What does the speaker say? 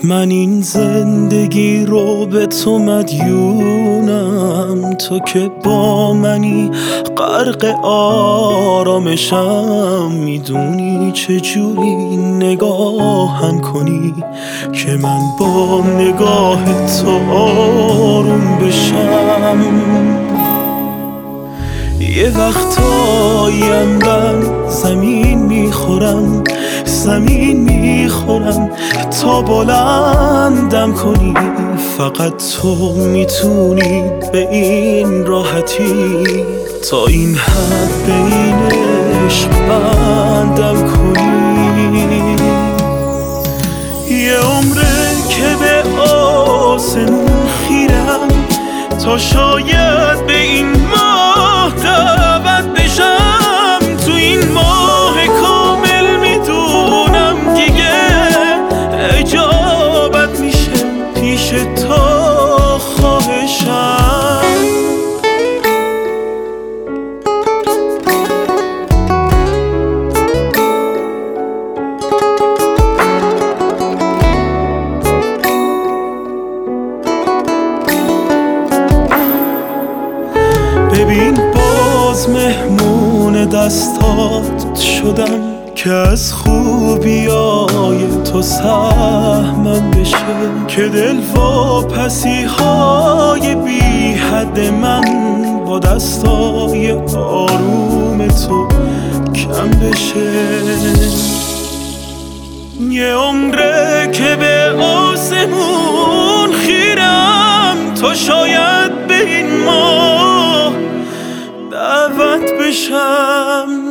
من این زندگی رو به تو مدیونم، تو که با منی غرق آرامشم. میدونی چجوری نگاهم کنی که من با نگاه تو آروم بشم. یه وقتاییم من زمین میخورم تا بلندم کنی. فقط تو میتونی به این راحتی تا این حد به این عشق بندم کنی. یه عمره که به آسمون خیرم تا شاید به این ماه دعوت بشم. تو این ماه کامل میدونم دیگه اجابت میشه پیش تا خواهشم. ببین باز مهمون دستات شدم که از خوبیای تو سهمم بشه، که دل واپسی های بی حد من با دستای آروم تو کم بشه. یه عمره که به آسمون خیرم تا شاید به این ماه دعوت بشم.